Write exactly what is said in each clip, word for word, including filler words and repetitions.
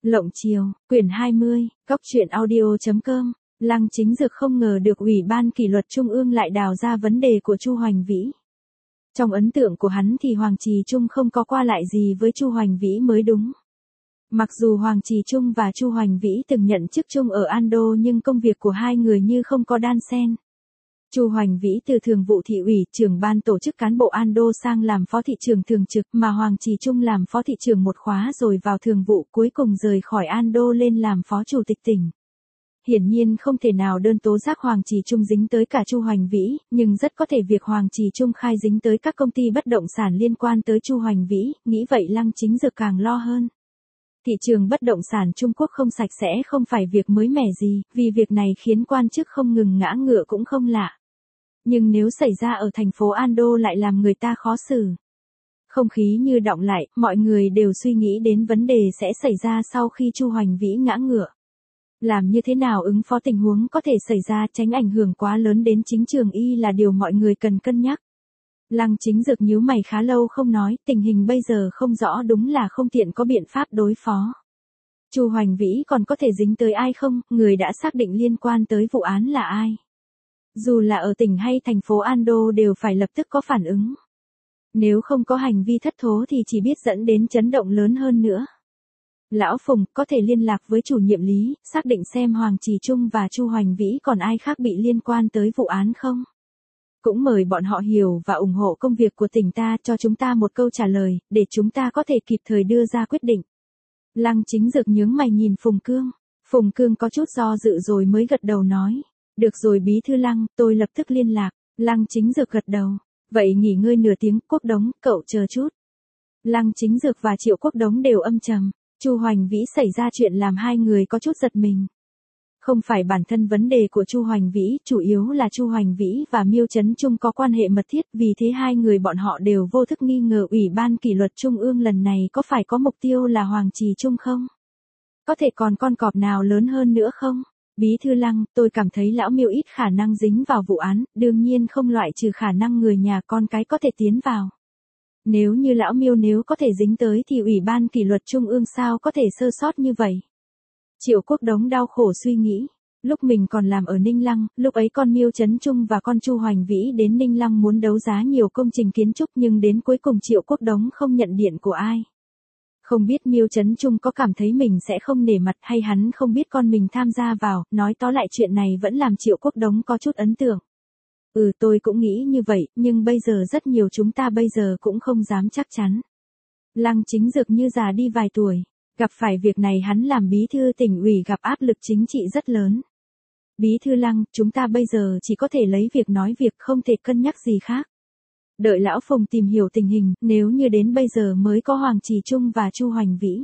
Lộng Chiều, quyển hai mươi, góc truyện audio chấm com. Lăng Chính Dực không ngờ được Ủy ban Kỷ luật Trung ương lại đào ra vấn đề của Chu Hoành Vĩ. Trong ấn tượng của hắn thì Hoàng Trì Trung không có qua lại gì với Chu Hoành Vĩ mới đúng. Mặc dù Hoàng Trì Trung và Chu Hoành Vĩ từng nhận chức chung ở Ando nhưng công việc của hai người như không có đan xen. Chu Hoành Vĩ từ thường vụ thị ủy, trưởng ban tổ chức cán bộ Ando sang làm phó thị trưởng thường trực, mà Hoàng Trì Trung làm phó thị trưởng một khóa rồi vào thường vụ, cuối cùng rời khỏi Ando lên làm phó chủ tịch tỉnh. Hiển nhiên không thể nào đơn tố giác Hoàng Trì Trung dính tới cả Chu Hoành Vĩ, nhưng rất có thể việc Hoàng Trì Trung khai dính tới các công ty bất động sản liên quan tới Chu Hoành Vĩ, nghĩ vậy Lăng Chính Dực càng lo hơn. Thị trường bất động sản Trung Quốc không sạch sẽ không phải việc mới mẻ gì, vì việc này khiến quan chức không ngừng ngã ngựa cũng không lạ. Nhưng nếu xảy ra ở thành phố Ando lại làm người ta khó xử. Không khí như đọng lại, mọi người đều suy nghĩ đến vấn đề sẽ xảy ra sau khi Chu Hoành Vĩ ngã ngựa. Làm như thế nào ứng phó tình huống có thể xảy ra tránh ảnh hưởng quá lớn đến chính trường y là điều mọi người cần cân nhắc. Lăng Chính Dực nhíu mày khá lâu không nói, tình hình bây giờ không rõ đúng là không tiện có biện pháp đối phó. Chu Hoành Vĩ còn có thể dính tới ai không, người đã xác định liên quan tới vụ án là ai? Dù là ở tỉnh hay thành phố Ando đều phải lập tức có phản ứng. Nếu không có hành vi thất thố thì chỉ biết dẫn đến chấn động lớn hơn nữa. Lão Phùng có thể liên lạc với chủ nhiệm Lý, xác định xem Hoàng Trì Trung và Chu Hoành Vĩ còn ai khác bị liên quan tới vụ án không? Cũng mời bọn họ hiểu và ủng hộ công việc của tỉnh ta, cho chúng ta một câu trả lời, để chúng ta có thể kịp thời đưa ra quyết định. Lăng Chính Dực nhướng mày nhìn Phùng Cương. Phùng Cương có chút do dự rồi mới gật đầu nói. Được rồi Bí thư Lăng, tôi lập tức liên lạc. Lăng Chính Dực gật đầu. Vậy nghỉ ngơi nửa tiếng, Quốc Đống, cậu chờ chút. Lăng Chính Dực và Triệu Quốc Đống đều âm trầm. Chu Hoành Vĩ xảy ra chuyện làm hai người có chút giật mình. Không phải bản thân vấn đề của Chu Hoành Vĩ, chủ yếu là Chu Hoành Vĩ và Miêu Trấn Trung có quan hệ mật thiết, vì thế hai người bọn họ đều vô thức nghi ngờ Ủy ban Kỷ luật Trung ương lần này có phải có mục tiêu là Hoàng Trì Trung không? Có thể còn con cọp nào lớn hơn nữa không? Bí thư Lăng, tôi cảm thấy lão Miêu ít khả năng dính vào vụ án, đương nhiên không loại trừ khả năng người nhà con cái có thể tiến vào. Nếu như lão Miêu nếu có thể dính tới thì Ủy ban Kỷ luật Trung ương sao có thể sơ sót như vậy? Triệu Quốc Đống đau khổ suy nghĩ. Lúc mình còn làm ở Ninh Lăng, lúc ấy con Miêu Trấn Trung và con Chu Hoành Vĩ đến Ninh Lăng muốn đấu giá nhiều công trình kiến trúc nhưng đến cuối cùng Triệu Quốc Đống không nhận điện của ai. Không biết Miêu Trấn Trung có cảm thấy mình sẽ không nể mặt hay hắn không biết con mình tham gia vào, nói tóm lại chuyện này vẫn làm Triệu Quốc Đống có chút ấn tượng. Ừ tôi cũng nghĩ như vậy, nhưng bây giờ rất nhiều chúng ta bây giờ cũng không dám chắc chắn. Lăng Chính Dực như già đi vài tuổi. Gặp phải việc này hắn làm bí thư tỉnh ủy gặp áp lực chính trị rất lớn. Bí thư Lăng, chúng ta bây giờ chỉ có thể lấy việc nói việc không thể cân nhắc gì khác. Đợi lão Phùng tìm hiểu tình hình, nếu như đến bây giờ mới có Hoàng Trì Trung và Chu Hoành Vĩ.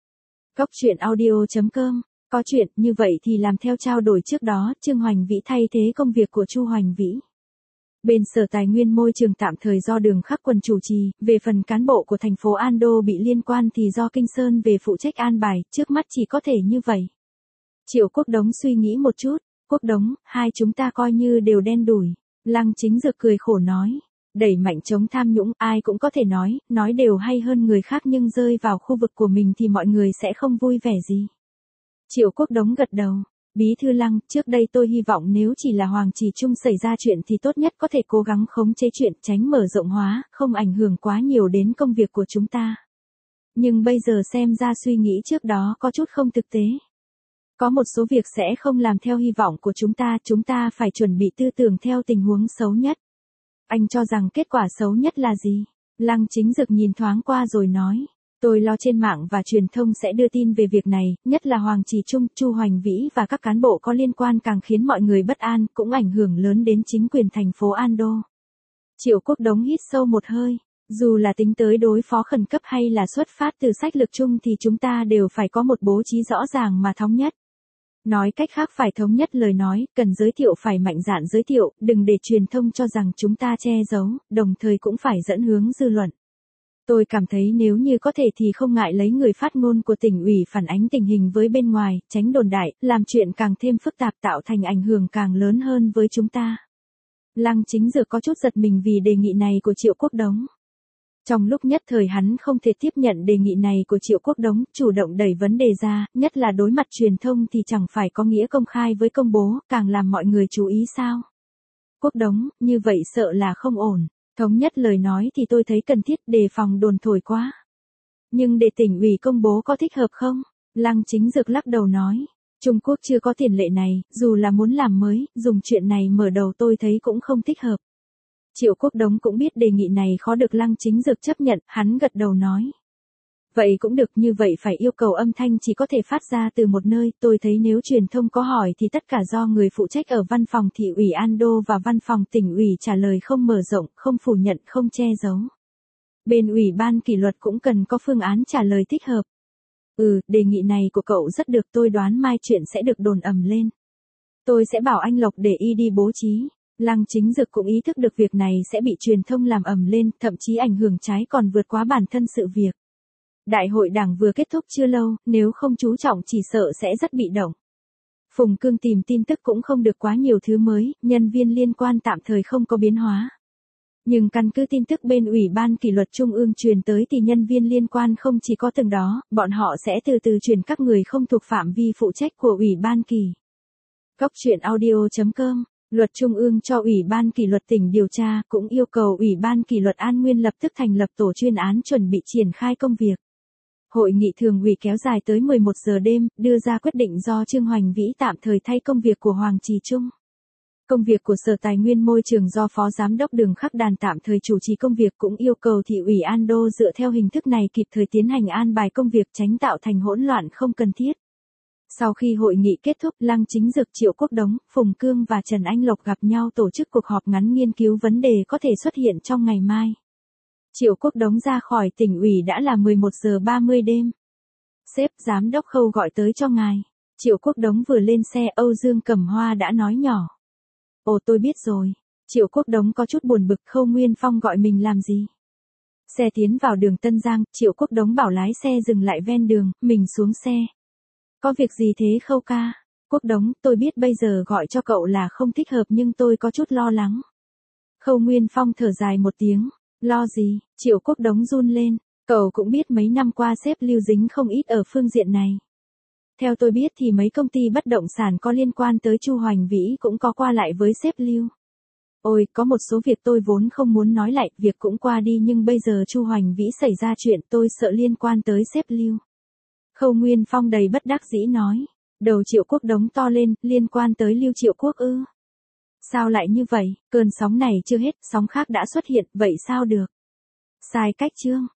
Góc truyện audio chấm com, có chuyện như vậy thì làm theo trao đổi trước đó, Trương Hoành Vĩ thay thế công việc của Chu Hoành Vĩ. Bên Sở Tài nguyên Môi trường tạm thời do Đường Khắc Quân chủ trì, về phần cán bộ của thành phố Ando bị liên quan thì do Kinh Sơn về phụ trách an bài, trước mắt chỉ có thể như vậy. Triệu Quốc Đống suy nghĩ một chút, Quốc Đống, hai chúng ta coi như đều đen đủi. Lăng Chính Dực cười khổ nói, đẩy mạnh chống tham nhũng, ai cũng có thể nói, nói đều hay hơn người khác nhưng rơi vào khu vực của mình thì mọi người sẽ không vui vẻ gì. Triệu Quốc Đống gật đầu. Bí thư Lăng, trước đây tôi hy vọng nếu chỉ là Hoàng Trì Trung xảy ra chuyện thì tốt nhất có thể cố gắng khống chế chuyện, tránh mở rộng hóa, không ảnh hưởng quá nhiều đến công việc của chúng ta. Nhưng bây giờ xem ra suy nghĩ trước đó có chút không thực tế. Có một số việc sẽ không làm theo hy vọng của chúng ta, chúng ta phải chuẩn bị tư tưởng theo tình huống xấu nhất. Anh cho rằng kết quả xấu nhất là gì? Lăng Chính Dực nhìn thoáng qua rồi nói. Tôi lo trên mạng và truyền thông sẽ đưa tin về việc này, nhất là Hoàng Trì Trung, Chu Hoành Vĩ và các cán bộ có liên quan càng khiến mọi người bất an, cũng ảnh hưởng lớn đến chính quyền thành phố Ando. Triệu Quốc Đống hít sâu một hơi, dù là tính tới đối phó khẩn cấp hay là xuất phát từ sách lược chung thì chúng ta đều phải có một bố trí rõ ràng mà thống nhất. Nói cách khác phải thống nhất lời nói, cần giới thiệu phải mạnh dạn giới thiệu, đừng để truyền thông cho rằng chúng ta che giấu, đồng thời cũng phải dẫn hướng dư luận. Tôi cảm thấy nếu như có thể thì không ngại lấy người phát ngôn của tỉnh ủy phản ánh tình hình với bên ngoài, tránh đồn đại, làm chuyện càng thêm phức tạp tạo thành ảnh hưởng càng lớn hơn với chúng ta. Lăng Chính Dực có chút giật mình vì đề nghị này của Triệu Quốc Đống. Trong lúc nhất thời hắn không thể tiếp nhận đề nghị này của Triệu Quốc Đống, chủ động đẩy vấn đề ra, nhất là đối mặt truyền thông thì chẳng phải có nghĩa công khai với công bố, càng làm mọi người chú ý sao. Quốc Đống, như vậy sợ là không ổn. Thống nhất lời nói thì tôi thấy cần thiết, đề phòng đồn thổi quá. Nhưng để tỉnh ủy công bố có thích hợp không? Lăng Chính Dực lắc đầu nói. Trung Quốc chưa có tiền lệ này, dù là muốn làm mới, dùng chuyện này mở đầu tôi thấy cũng không thích hợp. Triệu Quốc Đống cũng biết đề nghị này khó được Lăng Chính Dực chấp nhận, hắn gật đầu nói. Vậy cũng được, như vậy phải yêu cầu âm thanh chỉ có thể phát ra từ một nơi, tôi thấy nếu truyền thông có hỏi thì tất cả do người phụ trách ở văn phòng thị ủy An Đô và văn phòng tỉnh ủy trả lời, không mở rộng, không phủ nhận, không che giấu. Bên ủy ban kỷ luật cũng cần có phương án trả lời thích hợp. Ừ, đề nghị này của cậu rất được, tôi đoán mai chuyện sẽ được đồn ầm lên. Tôi sẽ bảo anh Lộc để y đi bố trí. Lăng Chính Dực cũng ý thức được việc này sẽ bị truyền thông làm ầm lên, thậm chí ảnh hưởng trái còn vượt quá bản thân sự việc. Đại hội đảng vừa kết thúc chưa lâu, nếu không chú trọng chỉ sợ sẽ rất bị động. Phùng Cương tìm tin tức cũng không được quá nhiều thứ mới, nhân viên liên quan tạm thời không có biến hóa. Nhưng căn cứ tin tức bên Ủy ban Kỷ luật Trung ương truyền tới thì nhân viên liên quan không chỉ có từng đó, bọn họ sẽ từ từ chuyển các người không thuộc phạm vi phụ trách của Ủy ban Kỷ. Góc truyện audio chấm com, Luật Trung ương cho Ủy ban Kỷ luật tỉnh điều tra, cũng yêu cầu Ủy ban Kỷ luật An Nguyên lập tức thành lập tổ chuyên án chuẩn bị triển khai công việc. Hội nghị thường ủy kéo dài tới mười một giờ đêm, đưa ra quyết định do Trương Hoành Vĩ tạm thời thay công việc của Hoàng Trì Trung. Công việc của Sở Tài nguyên Môi trường do Phó Giám đốc Đường Khắc Đàn tạm thời chủ trì công việc, cũng yêu cầu thị ủy An Đô dựa theo hình thức này kịp thời tiến hành an bài công việc, tránh tạo thành hỗn loạn không cần thiết. Sau khi hội nghị kết thúc, Lăng Chính Dực, Triệu Quốc Đống, Phùng Cương và Trần Anh Lộc gặp nhau tổ chức cuộc họp ngắn nghiên cứu vấn đề có thể xuất hiện trong ngày mai. Triệu Quốc Đống ra khỏi tỉnh ủy đã là mười một giờ ba mươi đêm. Sếp, Giám đốc Khâu gọi tới cho ngài. Triệu Quốc Đống vừa lên xe, Âu Dương Cẩm Hoa đã nói nhỏ. Ồ, tôi biết rồi. Triệu Quốc Đống có chút buồn bực, Khâu Nguyên Phong gọi mình làm gì? Xe tiến vào đường Tân Giang, Triệu Quốc Đống bảo lái xe dừng lại ven đường, mình xuống xe. Có việc gì thế Khâu ca? Quốc Đống, tôi biết bây giờ gọi cho cậu là không thích hợp nhưng tôi có chút lo lắng. Khâu Nguyên Phong thở dài một tiếng. Lo gì? Triệu Quốc Đống run lên. Cậu cũng biết mấy năm qua sếp Lưu dính không ít ở phương diện này. Theo tôi biết thì mấy công ty bất động sản có liên quan tới Chu Hoành Vĩ cũng có qua lại với sếp Lưu. Ôi, có một số việc tôi vốn không muốn nói lại, việc cũng qua đi nhưng bây giờ Chu Hoành Vĩ xảy ra chuyện tôi sợ liên quan tới sếp Lưu. Khâu Nguyên Phong đầy bất đắc dĩ nói. Đầu Triệu Quốc Đống to lên, liên quan tới Lưu Triệu Quốc ư? Sao lại như vậy, cơn sóng này chưa hết, sóng khác đã xuất hiện, vậy sao được? Sai cách Trương.